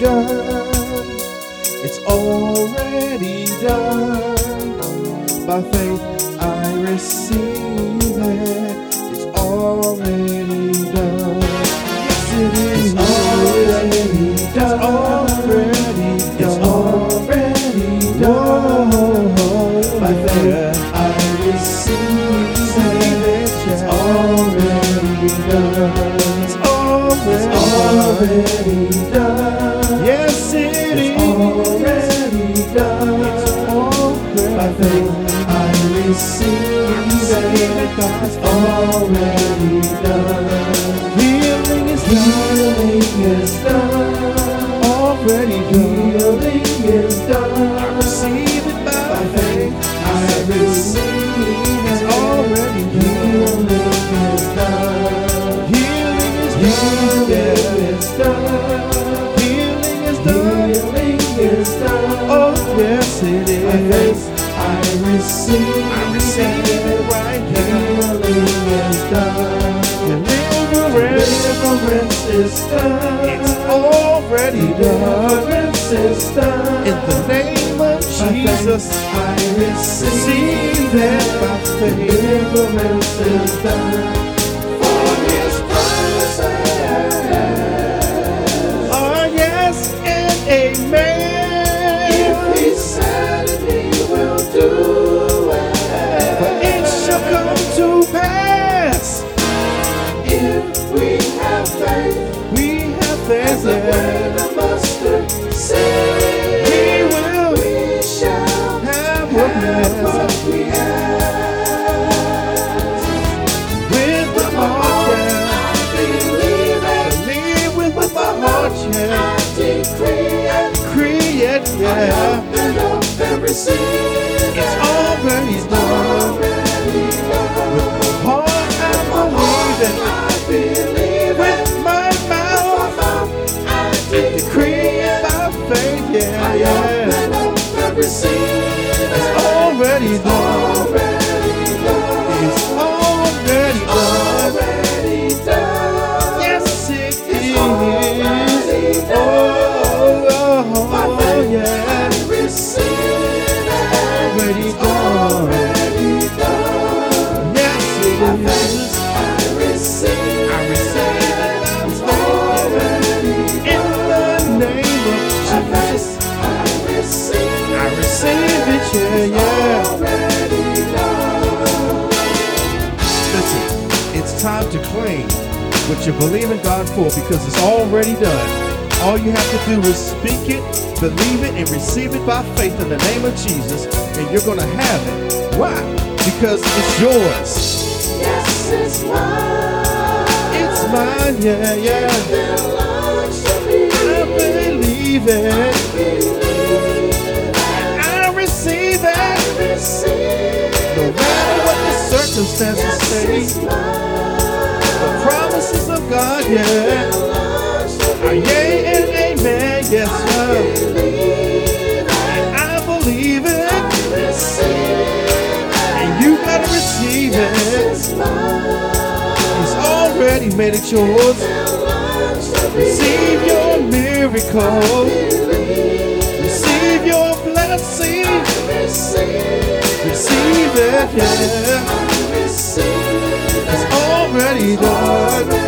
done. It's already done. By faith I receive it. It's already done. Yes, it is. It's already done. It's already done. By faith I receive it. It's already done. It's already done. Yes, it is. It's already done. It's already by faith I receive it. It's already done. Healing is done. Already done. Healing is done. I receive it by faith. I receive it. It's already done. Healing is done. Healing is done. Healing is done. Healing is done. Oh yes, it is. By faith I receive it right now. Healing is done. Deliverance is done. It's already done. Deliverance is done. In the name of Jesus, I receive it by faith. Deliverance is done. For His promises are yes and amen. If He said it, He will do it. For it shall come to pass. If we have faith, we have faith. As a grain of mustard seed, we shall have what we have. With my heart, I believe with my heart, I decree it, yeah. I open up and receive it. It's already done. With my heart, I believe with my mouth, I decree it by faith, yeah. I open up and receive it. It's already done. It's already done. Yes, it is. Oh, yeah. Receive it. Already done. Yes, it is. I receive it. It's already done. In the name of Jesus, I receive it, yeah. Already done. Listen, it's time to claim what you believe in God for, because it's already done. All you have to do is speak it, believe it, and receive it by faith in the name of Jesus, and you're going to have it. Why? Because it's yours. Yes, it's mine. It's mine, yeah, yeah. It belongs to me. I believe it. And I receive it. No matter what the circumstances say, the promises of God, yeah, are yea and amen, yes, sir. And I believe it. And you gotta receive it. He's already made it yours. Receive your miracle. Receive your blessing. Receive it, yeah. It's already done.